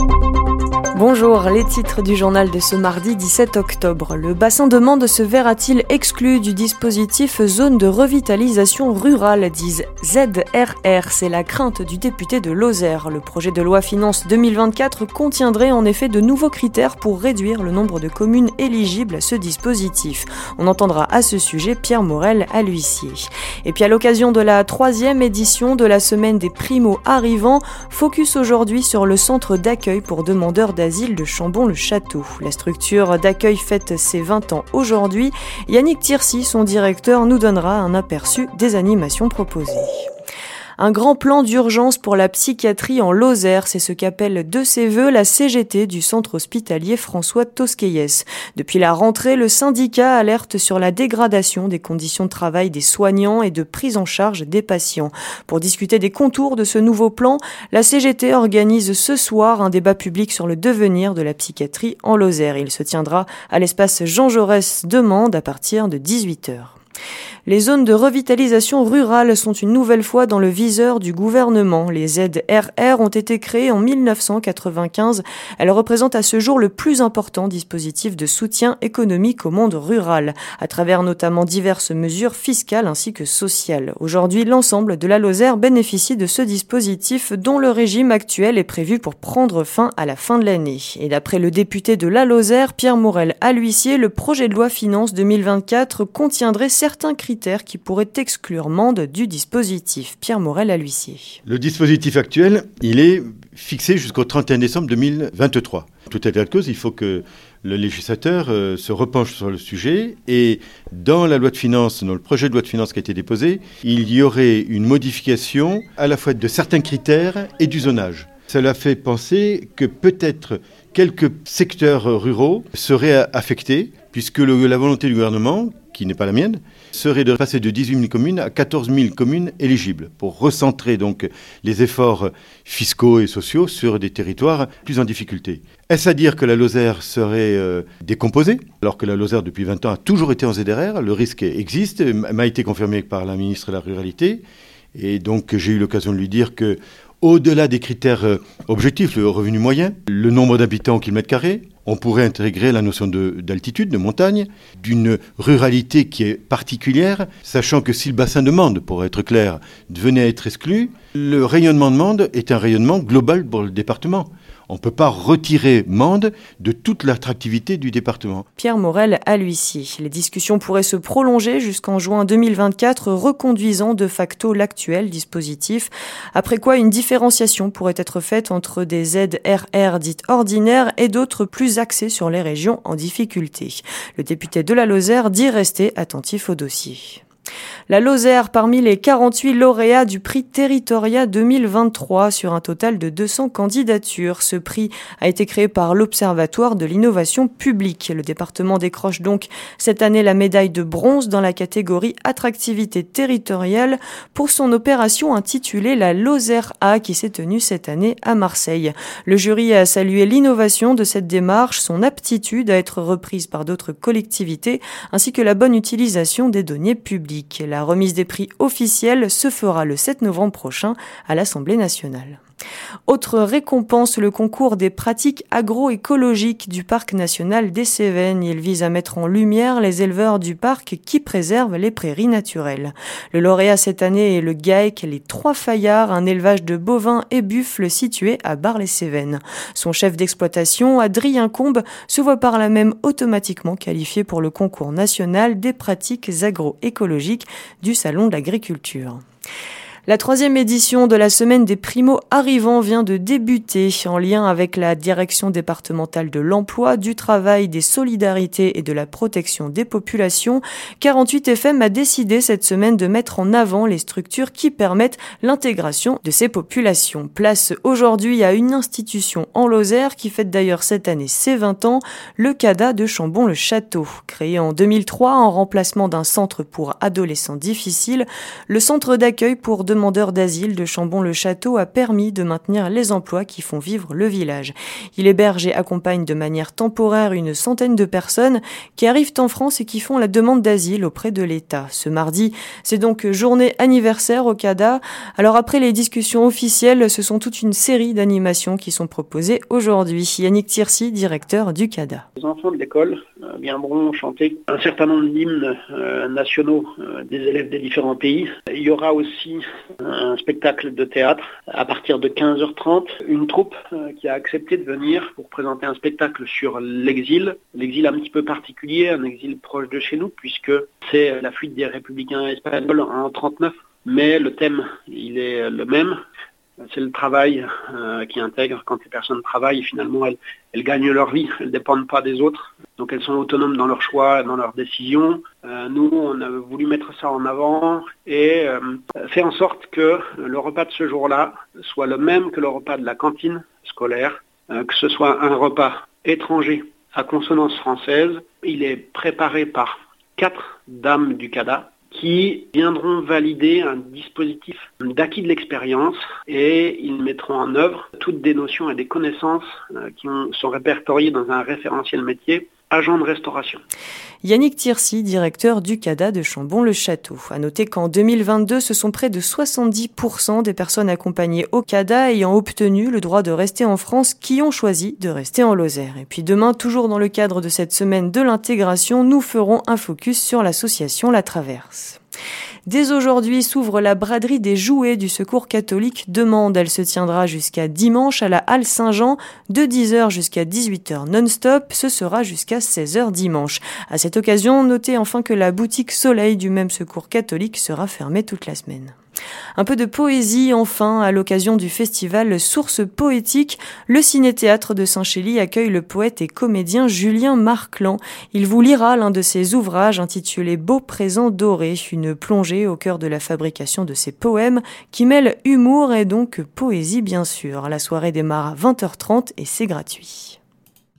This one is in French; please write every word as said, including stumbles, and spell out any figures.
Bonjour, les titres du journal de ce mardi dix-sept octobre. Le bassin de Mende se verra-t-il exclu du dispositif zone de revitalisation rurale, disent Z R R. C'est la crainte du député de Lozère. Le projet de loi finances deux mille vingt-quatre contiendrait en effet de nouveaux critères pour réduire le nombre de communes éligibles à ce dispositif. On entendra à ce sujet Pierre Morel à l'huissier. Et puis à l'occasion de la troisième édition de la semaine des primo-arrivants, focus aujourd'hui sur le centre d'accueil pour demandeurs d'asile de Chambon-le-Château. La structure d'accueil fête ses vingt ans aujourd'hui. Yannick Tircy, son directeur, nous donnera un aperçu des animations proposées. Un grand plan d'urgence pour la psychiatrie en Lozère, c'est ce qu'appelle de ses vœux la C G T du centre hospitalier François Tosquelles. Depuis la rentrée, le syndicat alerte sur la dégradation des conditions de travail des soignants et de prise en charge des patients. Pour discuter des contours de ce nouveau plan, la C G T organise ce soir un débat public sur le devenir de la psychiatrie en Lozère. Il se tiendra à l'espace Jean Jaurès de Mende à partir de dix-huit heures. Les zones de revitalisation rurale sont une nouvelle fois dans le viseur du gouvernement. Les Z R R ont été créées en mille neuf cent quatre-vingt-quinze. Elles représentent à ce jour le plus important dispositif de soutien économique au monde rural, à travers notamment diverses mesures fiscales ainsi que sociales. Aujourd'hui, l'ensemble de la Lozère bénéficie de ce dispositif dont le régime actuel est prévu pour prendre fin à la fin de l'année. Et d'après le député de la Lozère, Pierre Morel à l'huissier, le projet de loi finances deux mille vingt-quatre contiendrait certains critères qui pourraient exclure Mende du dispositif. Pierre Morel à l'huissier. Le dispositif actuel, il est fixé jusqu'au trente et un décembre deux mille vingt-trois. Tout état de cause, il faut que le législateur euh, se repenche sur le sujet et dans la loi de finances, dans le projet de loi de finances qui a été déposé, il y aurait une modification à la fois de certains critères et du zonage. Cela fait penser que peut-être quelques secteurs ruraux seraient affectés puisque le, la volonté du gouvernement, qui n'est pas la mienne, serait de passer de dix-huit mille communes à quatorze mille communes éligibles pour recentrer donc les efforts fiscaux et sociaux sur des territoires plus en difficulté. Est-ce à dire que la Lozère serait euh, décomposée, alors que la Lozère depuis vingt ans a toujours été en Z R R? Le risque existe, m'a été confirmé par la ministre de la Ruralité, et donc j'ai eu l'occasion de lui dire que au-delà des critères euh, objectifs, le revenu moyen, le nombre d'habitants au kilomètre carré, on pourrait intégrer la notion de, d'altitude, de montagne, d'une ruralité qui est particulière, sachant que si le bassin de Mende, pour être clair, devenait à être exclu, le rayonnement de Mende est un rayonnement global pour le département. On ne peut pas retirer Mende de toute l'attractivité du département. Pierre Morel à l'huissier. Les discussions pourraient se prolonger jusqu'en juin deux mille vingt-quatre, reconduisant de facto l'actuel dispositif. Après quoi, une différenciation pourrait être faite entre des Z R R dites ordinaires et d'autres plus axées sur les régions en difficulté. Le député de la Lozère dit rester attentif au dossier. La Lozère parmi les quarante-huit lauréats du prix Territoria deux mille vingt-trois sur un total de deux cents candidatures. Ce prix a été créé par l'Observatoire de l'innovation publique. Le département décroche donc cette année la médaille de bronze dans la catégorie attractivité territoriale pour son opération intitulée la Lozère A qui s'est tenue cette année à Marseille. Le jury a salué l'innovation de cette démarche, son aptitude à être reprise par d'autres collectivités ainsi que la bonne utilisation des données publiques. La remise des prix officiels se fera le sept novembre prochain à l'Assemblée nationale. Autre récompense, le concours des pratiques agroécologiques du Parc national des Cévennes. Il vise à mettre en lumière les éleveurs du parc qui préservent les prairies naturelles. Le lauréat cette année est le GAEC Les Trois Fayards, un élevage de bovins et buffles situé à Bar-les-Cévennes. Son chef d'exploitation, Adrien Combe, se voit par là même automatiquement qualifié pour le concours national des pratiques agroécologiques du Salon de l'agriculture. La troisième édition de la semaine des primo-arrivants vient de débuter en lien avec la direction départementale de l'emploi, du travail, des solidarités et de la protection des populations. quarante-huit F M a décidé cette semaine de mettre en avant les structures qui permettent l'intégration de ces populations. Place aujourd'hui à une institution en Lozère qui fête d'ailleurs cette année ses vingt ans, le CADA de Chambon-le-Château. Créé en deux mille trois en remplacement d'un centre pour adolescents difficiles, le centre d'accueil pour demandeur d'asile de Chambon-le-Château a permis de maintenir les emplois qui font vivre le village. Il héberge et accompagne de manière temporaire une centaine de personnes qui arrivent en France et qui font la demande d'asile auprès de l'État. Ce mardi, c'est donc journée anniversaire au CADA. Alors après les discussions officielles, ce sont toute une série d'animations qui sont proposées aujourd'hui. Yannick Tirsi, directeur du CADA. Les enfants de l'école euh, viendront chanter un certain nombre d'hymnes euh, nationaux euh, des élèves des différents pays. Il y aura aussi un spectacle de théâtre à partir de quinze heures trente. Une troupe euh, qui a accepté de venir pour présenter un spectacle sur l'exil. L'exil un petit peu particulier, un exil proche de chez nous puisque c'est la fuite des républicains espagnols en trente-neuf. Mais le thème, il est le même. C'est le travail euh, qui intègre. Quand les personnes travaillent, finalement, elles, elles gagnent leur vie. Elles ne dépendent pas des autres. Donc, elles sont autonomes dans leurs choix, dans leurs décisions. Euh, nous, on a voulu mettre ça en avant et euh, faire en sorte que le repas de ce jour-là soit le même que le repas de la cantine scolaire, euh, que ce soit un repas étranger à consonance française. Il est préparé par quatre dames du CADA qui viendront valider un dispositif d'acquis de l'expérience et ils mettront en œuvre toutes des notions et des connaissances qui sont répertoriées dans un référentiel métier agent de restauration. Yannick Tirsi, directeur du CADA de Chambon-le-Château. À noter qu'en deux mille vingt-deux, ce sont près de soixante-dix pour cent des personnes accompagnées au CADA ayant obtenu le droit de rester en France qui ont choisi de rester en Lozère. Et puis demain, toujours dans le cadre de cette semaine de l'intégration, nous ferons un focus sur l'association La Traverse. Dès aujourd'hui s'ouvre la braderie des jouets du Secours catholique de Mende. Elle se tiendra jusqu'à dimanche à la Halle Saint-Jean, de dix heures jusqu'à dix-huit heures non-stop. Ce sera jusqu'à seize heures dimanche. À cette occasion, notez enfin que la boutique Soleil du même Secours catholique sera fermée toute la semaine. Un peu de poésie enfin à l'occasion du festival Sources poétiques. Le ciné-théâtre de Saint-Chély accueille le poète et comédien Julien Marclan. Il vous lira l'un de ses ouvrages intitulé Beau présent doré, une plongée au cœur de la fabrication de ses poèmes qui mêle humour et donc poésie bien sûr. La soirée démarre à vingt heures trente et c'est gratuit.